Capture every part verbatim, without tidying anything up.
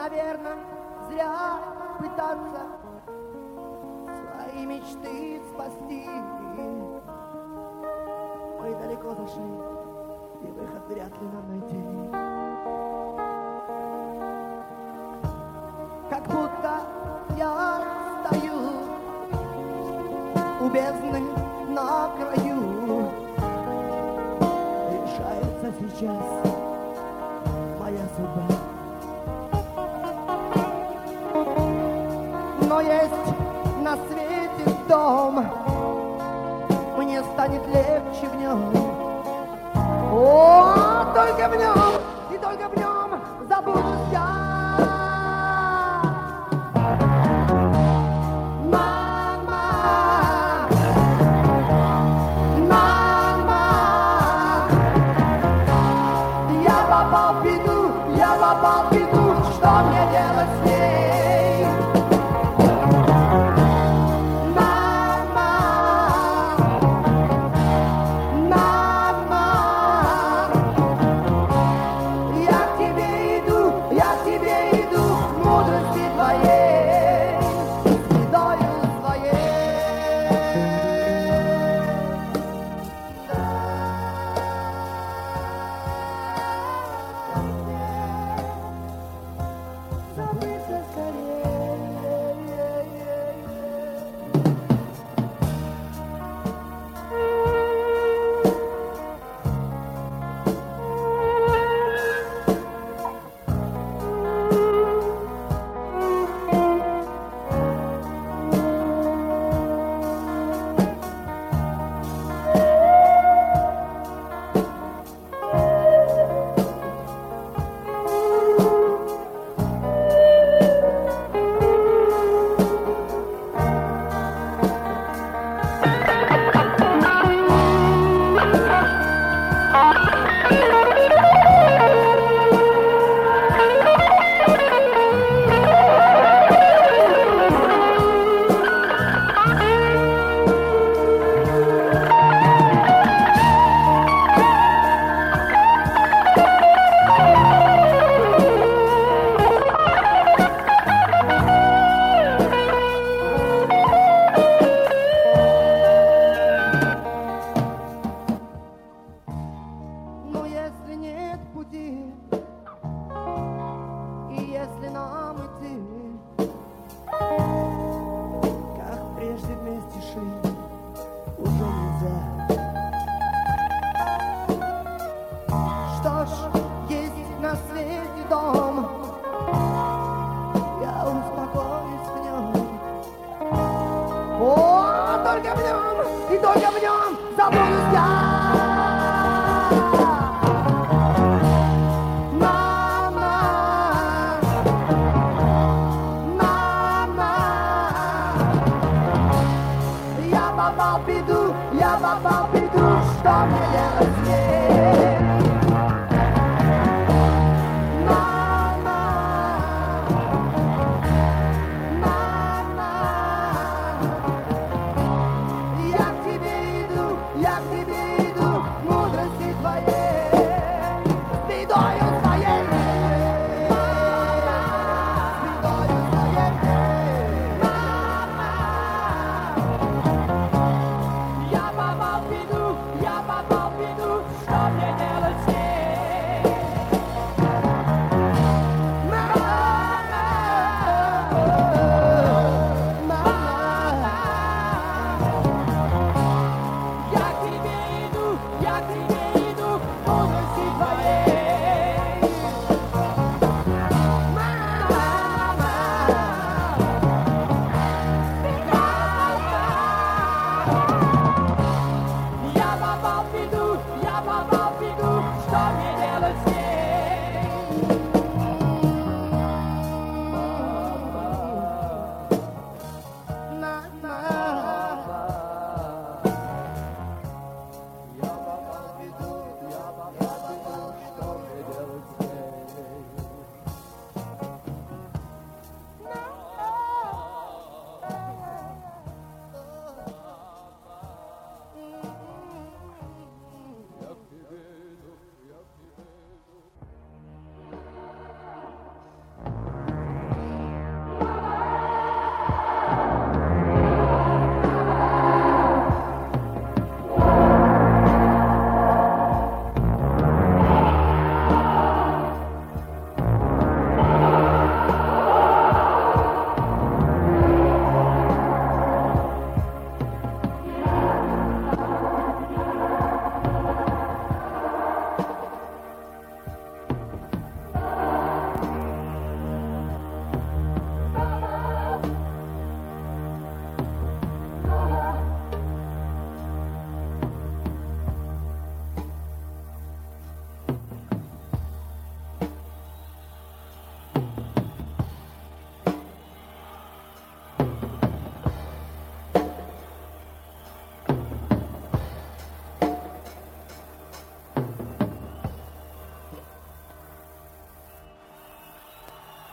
наверное, зря пытаться свои мечты спасти. Мы далеко зашли, и выход вряд ли нам найти. Как будто я стою у бездны на краю. Решается сейчас моя судьба. Но есть на свете дом, мне станет легче в нем. О, только в нем, и только в нем забудусь я. Попал в беду, что мне делать с ней? Мама, мама, я к тебе иду, я к тебе иду, мудрости твоей, бедою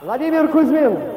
Владимир Кузьмин.